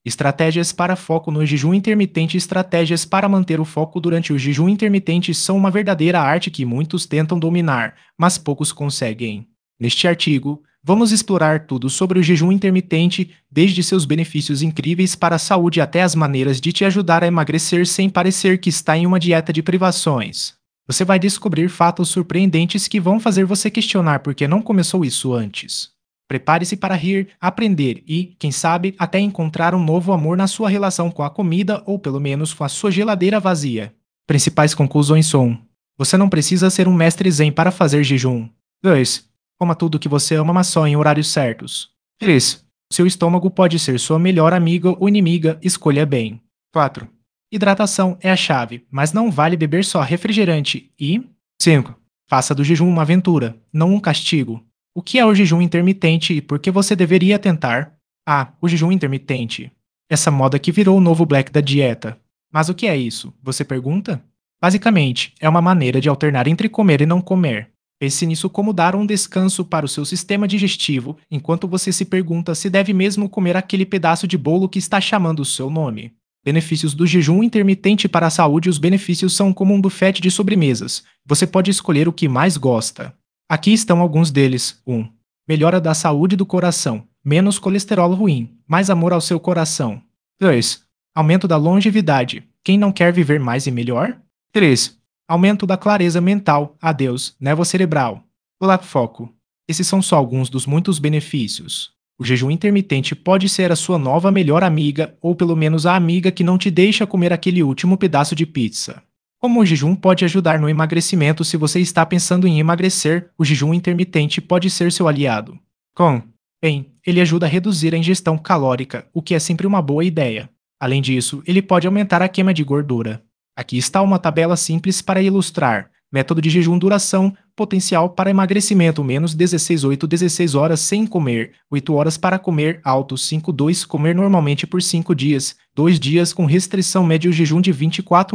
Estratégias para foco no jejum intermitente. Estratégias para manter o foco durante o jejum intermitente são uma verdadeira arte que muitos tentam dominar, mas poucos conseguem. Neste artigo, vamos explorar tudo sobre o jejum intermitente, desde seus benefícios incríveis para a saúde até as maneiras de te ajudar a emagrecer sem parecer que está em uma dieta de privações. Você vai descobrir fatos surpreendentes que vão fazer você questionar por que não começou isso antes. Prepare-se para rir, aprender e, quem sabe, até encontrar um novo amor na sua relação com a comida ou pelo menos com a sua geladeira vazia. Principais conclusões são: você não precisa ser um mestre zen para fazer jejum. 2. Coma tudo que você ama, mas só em horários certos. 3. Seu estômago pode ser sua melhor amiga ou inimiga, escolha bem. 4. Hidratação é a chave, mas não vale beber só refrigerante. E 5. Faça do jejum uma aventura, não um castigo. O que é o jejum intermitente e por que você deveria tentar? O jejum intermitente. Essa moda que virou o novo black da dieta. Mas o que é isso? Você pergunta? Basicamente, é uma maneira de alternar entre comer e não comer. Pense nisso como dar um descanso para o seu sistema digestivo, enquanto você se pergunta se deve mesmo comer aquele pedaço de bolo que está chamando o seu nome. Benefícios do jejum intermitente para a saúde. Os benefícios são como um buffet de sobremesas. Você pode escolher o que mais gosta. Aqui estão alguns deles. 1. Melhora da saúde do coração. Menos colesterol ruim. Mais amor ao seu coração. 2. Aumento da longevidade. Quem não quer viver mais e melhor? 3. Aumento da clareza mental. Adeus, névoa cerebral. Foco. Esses são só alguns dos muitos benefícios. O jejum intermitente pode ser a sua nova melhor amiga, ou pelo menos a amiga que não te deixa comer aquele último pedaço de pizza. Como o jejum pode ajudar no emagrecimento? Se você está pensando em emagrecer, o jejum intermitente pode ser seu aliado. Bem, ele ajuda a reduzir a ingestão calórica, o que é sempre uma boa ideia. Além disso, ele pode aumentar a queima de gordura. Aqui está uma tabela simples para ilustrar. Método de jejum duração, potencial para emagrecimento menos 16 8 16 horas sem comer, 8 horas para comer, alto 5 2 comer normalmente por 5 dias, 2 dias com restrição médio jejum de 24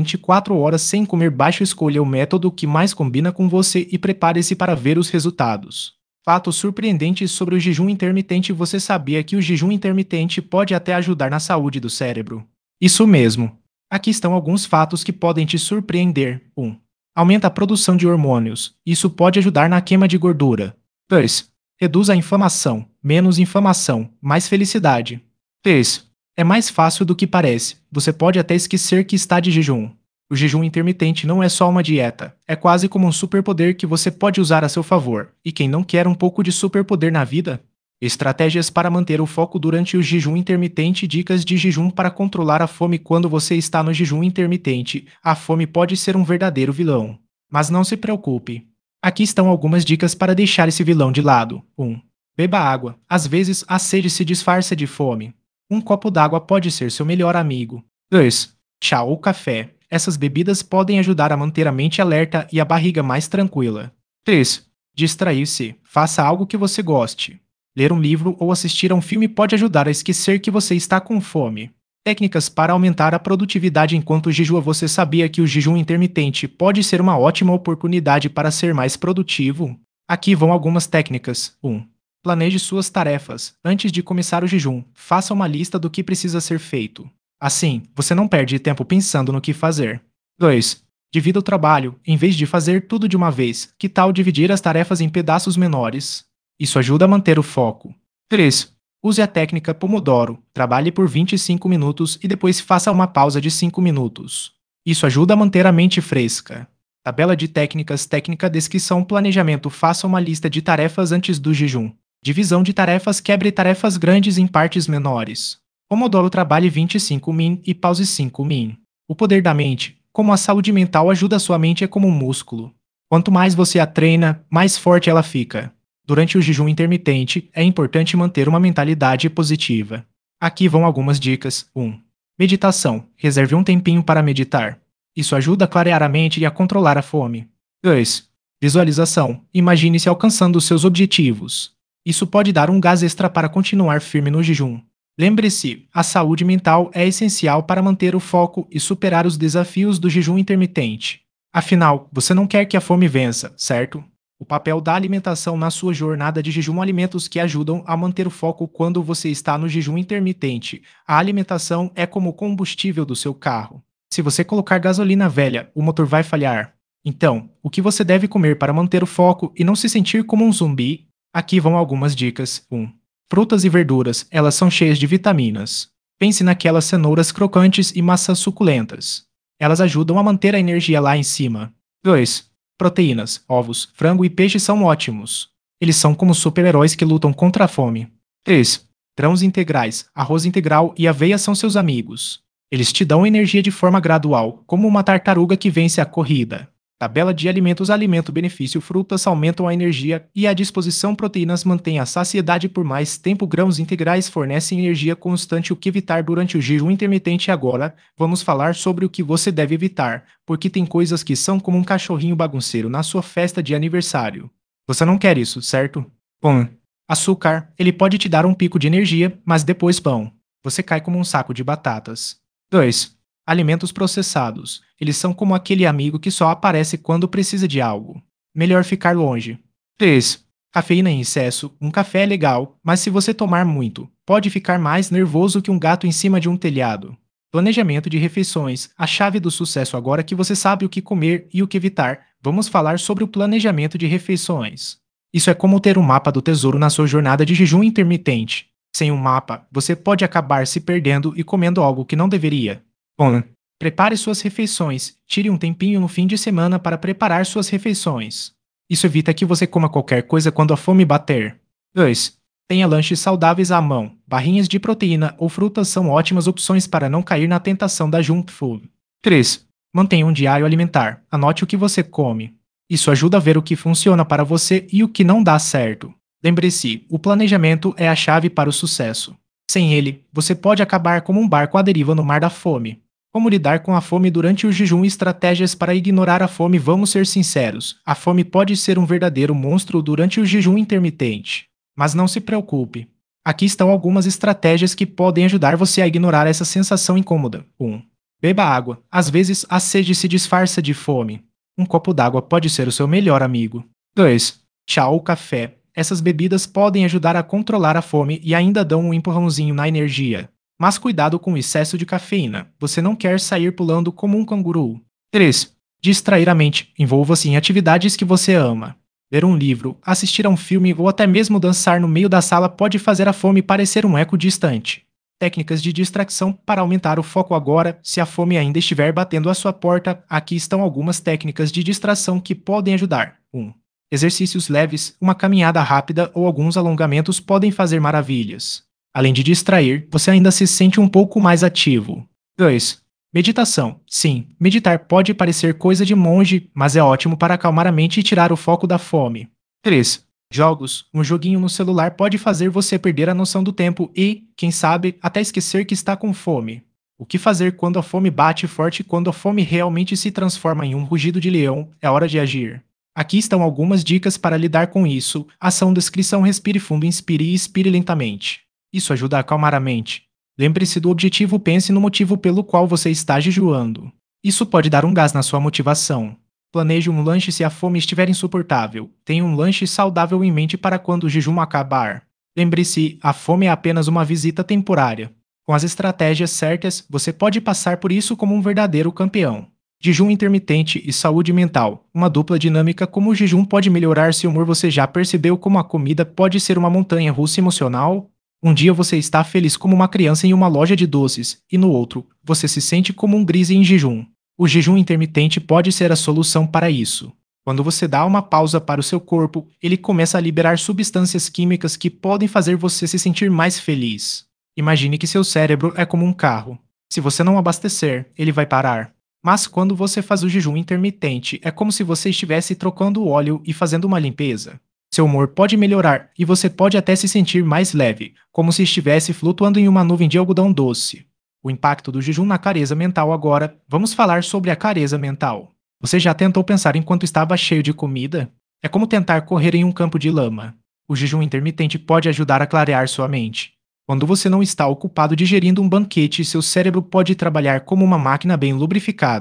horas sem comer baixo. Escolha o método que mais combina com você e prepare-se para ver os resultados. Fatos surpreendentes sobre o jejum intermitente. Você sabia que o jejum intermitente pode até ajudar na saúde do cérebro? Isso mesmo. Aqui estão alguns fatos que podem te surpreender. 1. Aumenta a produção de hormônios. Isso pode ajudar na queima de gordura. 2. Reduz a inflamação. Menos inflamação, mais felicidade. 3. É mais fácil do que parece. Você pode até esquecer que está de jejum. O jejum intermitente não é só uma dieta. É quase como um superpoder que você pode usar a seu favor. E quem não quer um pouco de superpoder na vida? Estratégias para manter o foco durante o jejum intermitente. Dicas de jejum para controlar a fome. Quando você está no jejum intermitente, a fome pode ser um verdadeiro vilão. Mas não se preocupe. Aqui estão algumas dicas para deixar esse vilão de lado. 1. Beba água. Às vezes, a sede se disfarça de fome. Um copo d'água pode ser seu melhor amigo. 2. Chá ou café. Essas bebidas podem ajudar a manter a mente alerta e a barriga mais tranquila. 3. Distrair-se. Faça algo que você goste. Ler um livro ou assistir a um filme pode ajudar a esquecer que você está com fome. Técnicas para aumentar a produtividade enquanto jejua. Você sabia que o jejum intermitente pode ser uma ótima oportunidade para ser mais produtivo? Aqui vão algumas técnicas. 1. Planeje suas tarefas. Antes de começar o jejum, faça uma lista do que precisa ser feito. Assim, você não perde tempo pensando no que fazer. 2. Divida o trabalho. Em vez de fazer tudo de uma vez, que tal dividir as tarefas em pedaços menores? Isso ajuda a manter o foco. 3. Use a técnica Pomodoro. Trabalhe por 25 minutos e depois faça uma pausa de 5 minutos. Isso ajuda a manter a mente fresca. Tabela de técnicas. Técnica descrição planejamento. Faça uma lista de tarefas antes do jejum. Divisão de tarefas. Quebre tarefas grandes em partes menores. Pomodoro. Trabalhe 25 min e pause 5 min. O poder da mente. Como a saúde mental ajuda a sua mente é como um músculo. Quanto mais você a treina, mais forte ela fica. Durante o jejum intermitente, é importante manter uma mentalidade positiva. Aqui vão algumas dicas. 1. Meditação. Reserve um tempinho para meditar. Isso ajuda a clarear a mente e a controlar a fome. 2. Visualização. Imagine-se alcançando os seus objetivos. Isso pode dar um gás extra para continuar firme no jejum. Lembre-se, a saúde mental é essencial para manter o foco e superar os desafios do jejum intermitente. Afinal, você não quer que a fome vença, certo? O papel da alimentação na sua jornada de jejum: alimentos que ajudam a manter o foco quando você está no jejum intermitente. A alimentação é como o combustível do seu carro. Se você colocar gasolina velha, o motor vai falhar. Então, o que você deve comer para manter o foco e não se sentir como um zumbi? Aqui vão algumas dicas. 1. Frutas e verduras, elas são cheias de vitaminas. Pense naquelas cenouras crocantes e maçãs suculentas. Elas ajudam a manter a energia lá em cima. 2. Proteínas, ovos, frango e peixe são ótimos. Eles são como super-heróis que lutam contra a fome. 3. Grãos integrais, arroz integral e aveia são seus amigos. Eles te dão energia de forma gradual, como uma tartaruga que vence a corrida. Tabela de alimentos: alimento benefício: frutas aumentam a energia e a disposição, proteínas mantêm a saciedade por mais tempo, grãos integrais fornecem energia constante. O que evitar durante o jejum intermitente? Agora, vamos falar sobre o que você deve evitar, porque tem coisas que são como um cachorrinho bagunceiro na sua festa de aniversário. Você não quer isso, certo? Bom, açúcar, ele pode te dar um pico de energia, mas depois pão. Você cai como um saco de batatas. 2. Alimentos processados. Eles são como aquele amigo que só aparece quando precisa de algo. Melhor ficar longe. 3. Cafeína em excesso. Um café é legal, mas se você tomar muito, pode ficar mais nervoso que um gato em cima de um telhado. Planejamento de refeições. A chave do sucesso: agora que você sabe o que comer e o que evitar, vamos falar sobre o planejamento de refeições. Isso é como ter um mapa do tesouro na sua jornada de jejum intermitente. Sem um mapa, você pode acabar se perdendo e comendo algo que não deveria. Bom, prepare suas refeições. Tire um tempinho no fim de semana para preparar suas refeições. Isso evita que você coma qualquer coisa quando a fome bater. 2. Tenha lanches saudáveis à mão. Barrinhas de proteína ou frutas são ótimas opções para não cair na tentação da junk food. 3. Mantenha um diário alimentar. Anote o que você come. Isso ajuda a ver o que funciona para você e o que não dá certo. Lembre-se, o planejamento é a chave para o sucesso. Sem ele, você pode acabar como um barco à deriva no mar da fome. Como lidar com a fome durante o jejum? Estratégias para ignorar a fome. Vamos ser sinceros, a fome pode ser um verdadeiro monstro durante o jejum intermitente. Mas não se preocupe. Aqui estão algumas estratégias que podem ajudar você a ignorar essa sensação incômoda. 1. Beba água. Às vezes, a sede se disfarça de fome. Um copo d'água pode ser o seu melhor amigo. 2. Chá ou café. Essas bebidas podem ajudar a controlar a fome e ainda dão um empurrãozinho na energia. Mas cuidado com o excesso de cafeína. Você não quer sair pulando como um canguru. 3. Distrair a mente. Envolva-se em atividades que você ama. Ler um livro, assistir a um filme ou até mesmo dançar no meio da sala pode fazer a fome parecer um eco distante. Técnicas de distração para aumentar o foco. Agora, se a fome ainda estiver batendo à sua porta, aqui estão algumas técnicas de distração que podem ajudar. 1. Exercícios leves, uma caminhada rápida ou alguns alongamentos podem fazer maravilhas. Além de distrair, você ainda se sente um pouco mais ativo. 2. Meditação. Sim, meditar pode parecer coisa de monge, mas é ótimo para acalmar a mente e tirar o foco da fome. 3. Jogos. Um joguinho no celular pode fazer você perder a noção do tempo e, quem sabe, até esquecer que está com fome. O que fazer quando a fome bate forte? Quando a fome realmente se transforma em um rugido de leão, é hora de agir. Aqui estão algumas dicas para lidar com isso. Ação: descrição: respire fundo, inspire e expire lentamente. Isso ajuda a acalmar a mente. Lembre-se do objetivo, pense no motivo pelo qual você está jejuando. Isso pode dar um gás na sua motivação. Planeje um lanche se a fome estiver insuportável. Tenha um lanche saudável em mente para quando o jejum acabar. Lembre-se, a fome é apenas uma visita temporária. Com as estratégias certas, você pode passar por isso como um verdadeiro campeão. Jejum intermitente e saúde mental. Uma dupla dinâmica. Como o jejum pode melhorar seu humor? Você já percebeu como a comida pode ser uma montanha russa emocional? Um dia você está feliz como uma criança em uma loja de doces, e no outro, você se sente como um grise em jejum. O jejum intermitente pode ser a solução para isso. Quando você dá uma pausa para o seu corpo, ele começa a liberar substâncias químicas que podem fazer você se sentir mais feliz. Imagine que seu cérebro é como um carro. Se você não abastecer, ele vai parar. Mas quando você faz o jejum intermitente, é como se você estivesse trocando o óleo e fazendo uma limpeza. Seu humor pode melhorar e você pode até se sentir mais leve, como se estivesse flutuando em uma nuvem de algodão doce. O impacto do jejum na clareza mental. Agora, vamos falar sobre a clareza mental. Você já tentou pensar enquanto estava cheio de comida? É como tentar correr em um campo de lama. O jejum intermitente pode ajudar a clarear sua mente. Quando você não está ocupado digerindo um banquete, seu cérebro pode trabalhar como uma máquina bem lubrificada.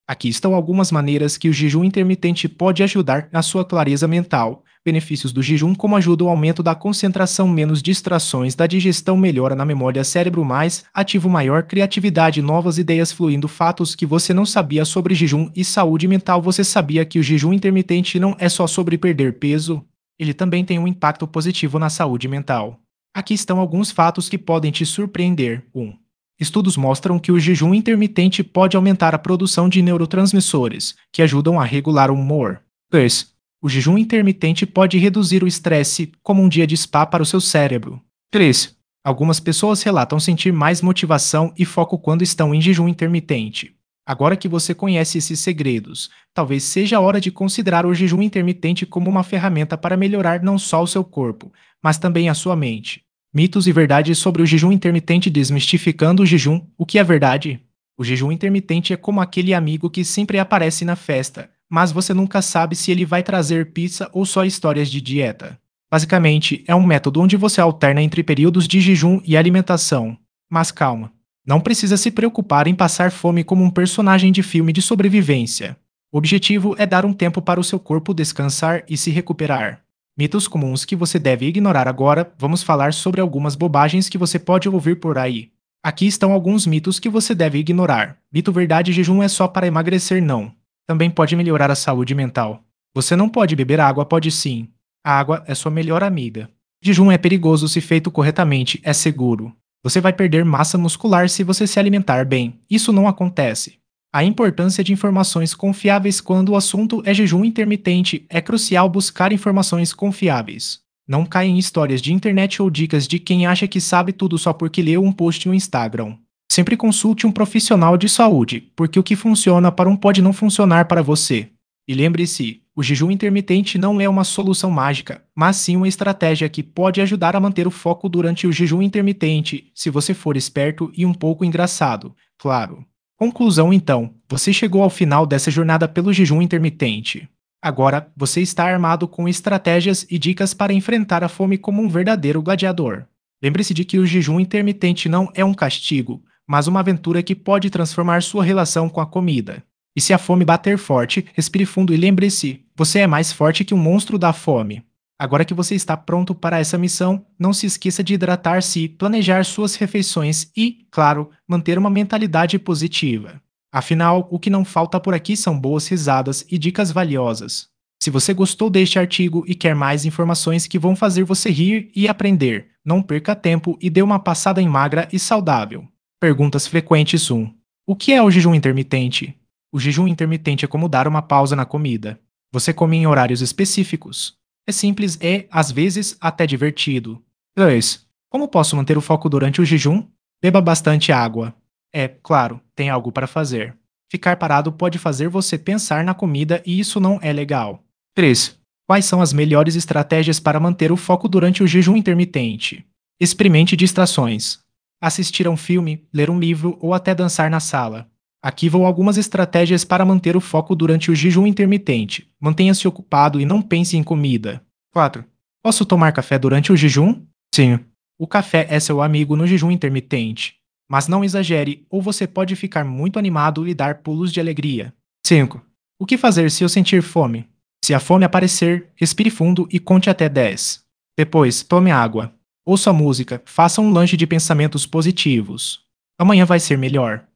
Aqui estão algumas maneiras que o jejum intermitente pode ajudar na sua clareza mental. Benefícios do jejum, como ajuda o aumento da concentração, menos distrações, da digestão, melhora na memória, cérebro mais ativo, maior criatividade, novas ideias fluindo, fatos que você não sabia sobre jejum e saúde mental. Você sabia que o jejum intermitente não é só sobre perder peso? Ele também tem um impacto positivo na saúde mental. Aqui estão alguns fatos que podem te surpreender. 1. Estudos mostram que o jejum intermitente pode aumentar a produção de neurotransmissores, que ajudam a regular o humor. 2. O jejum intermitente pode reduzir o estresse, como um dia de spa para o seu cérebro. 3. Algumas pessoas relatam sentir mais motivação e foco quando estão em jejum intermitente. Agora que você conhece esses segredos, talvez seja a hora de considerar o jejum intermitente como uma ferramenta para melhorar não só o seu corpo, mas também a sua mente. Mitos e verdades sobre o jejum intermitente, desmistificando o jejum. O que é verdade? O jejum intermitente é como aquele amigo que sempre aparece na festa, mas você nunca sabe se ele vai trazer pizza ou só histórias de dieta. Basicamente, é um método onde você alterna entre períodos de jejum e alimentação. Mas calma, não precisa se preocupar em passar fome como um personagem de filme de sobrevivência. O objetivo é dar um tempo para o seu corpo descansar e se recuperar. Mitos comuns que você deve ignorar agora. Vamos falar sobre algumas bobagens que você pode ouvir por aí. Aqui estão alguns mitos que você deve ignorar. Mito verdade: jejum é só para emagrecer, não. Também pode melhorar a saúde mental. Você não pode beber água, pode sim. A água é sua melhor amiga. Jejum é perigoso se feito corretamente, é seguro. Você vai perder massa muscular se você se alimentar bem. Isso não acontece. A importância de informações confiáveis quando o assunto é jejum intermitente. É crucial buscar informações confiáveis. Não caia em histórias de internet ou dicas de quem acha que sabe tudo só porque leu um post no Instagram. Sempre consulte um profissional de saúde, porque o que funciona para um pode não funcionar para você. E lembre-se, o jejum intermitente não é uma solução mágica, mas sim uma estratégia que pode ajudar a manter o foco durante o jejum intermitente, se você for esperto e um pouco engraçado, claro. Conclusão então, você chegou ao final dessa jornada pelo jejum intermitente. Agora, você está armado com estratégias e dicas para enfrentar a fome como um verdadeiro gladiador. Lembre-se de que o jejum intermitente não é um castigo, mas uma aventura que pode transformar sua relação com a comida. E se a fome bater forte, respire fundo e lembre-se, você é mais forte que um monstro da fome. Agora que você está pronto para essa missão, não se esqueça de hidratar-se, planejar suas refeições e, claro, manter uma mentalidade positiva. Afinal, o que não falta por aqui são boas risadas e dicas valiosas. Se você gostou deste artigo e quer mais informações que vão fazer você rir e aprender, não perca tempo e dê uma passada em Magra e Saudável. Perguntas frequentes 1. O que é o jejum intermitente? O jejum intermitente é como dar uma pausa na comida. Você come em horários específicos. É simples e, às vezes, até divertido. 2. Como posso manter o foco durante o jejum? Beba bastante água. É, claro, tem algo para fazer. Ficar parado pode fazer você pensar na comida e isso não é legal. 3. Quais são as melhores estratégias para manter o foco durante o jejum intermitente? Experimente distrações. Assistir a um filme, ler um livro ou até dançar na sala. Aqui vão algumas estratégias para manter o foco durante o jejum intermitente. Mantenha-se ocupado e não pense em comida. 4. Posso tomar café durante o jejum? Sim. O café é seu amigo no jejum intermitente. Mas não exagere, ou você pode ficar muito animado e dar pulos de alegria. 5. O que fazer se eu sentir fome? Se a fome aparecer, respire fundo e conte até 10. Depois, tome água. Ouça música, faça um lanche de pensamentos positivos. Amanhã vai ser melhor.